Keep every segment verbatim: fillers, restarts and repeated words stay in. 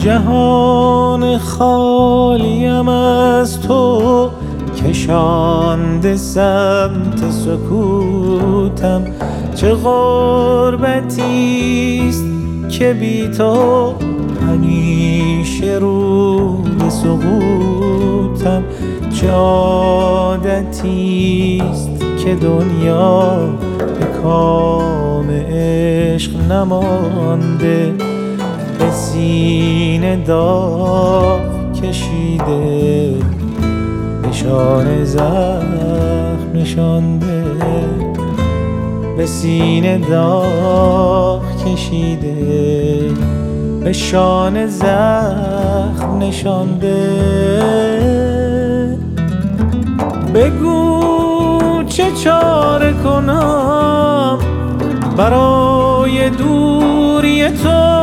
جهان خالیم از تو کشانده سمت سکوتم. چه غربتیست که بی تو همیشه رو به سقوطم. چه عادتیست که دنیا به کام عشق نمانده. به سینه داغ کشیده نشان زخم نشانده. به سینه داغ کشیده به شان زخم نشانده. بگو چه چاره کنم برای دوری تو.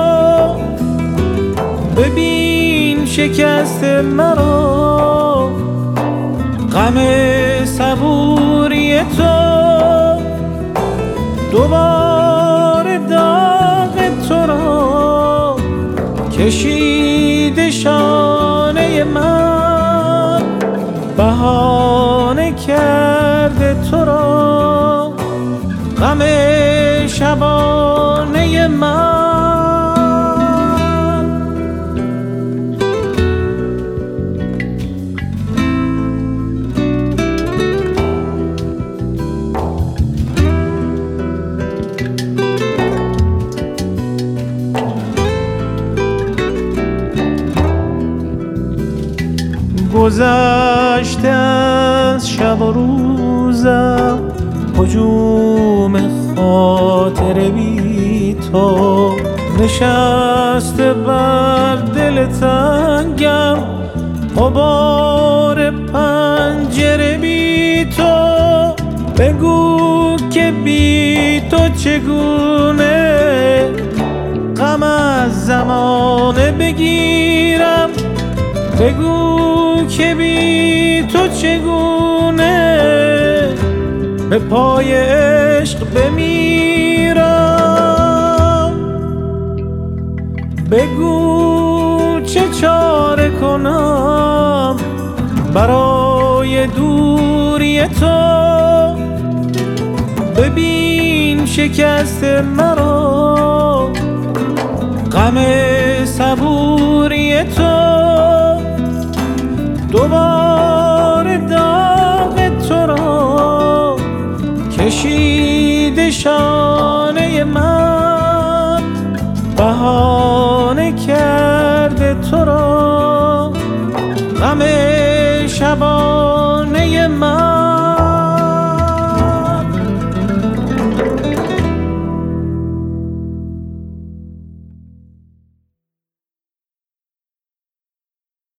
ببین شکست مرا غم صبوری تو. دوباره داغ تو را کشیده شانه من. بهانه کرده تو را غم شبانه من. گذشته از شب و روزم هجوم خاطر بی تو. نشسته بر دل تنگم غبار پنجره بی تو. بگو که بی تو چگونه غم از زمانه بگیرم. بگو که بی تو چگونه به پای عشق بمیرم. بگو چه چاره کنم برای دوری تو. ببین شکست مرا غم صبوری تو. دوباره داغ تو را کشیده شانه من. بهانه کرده تو را غم شبان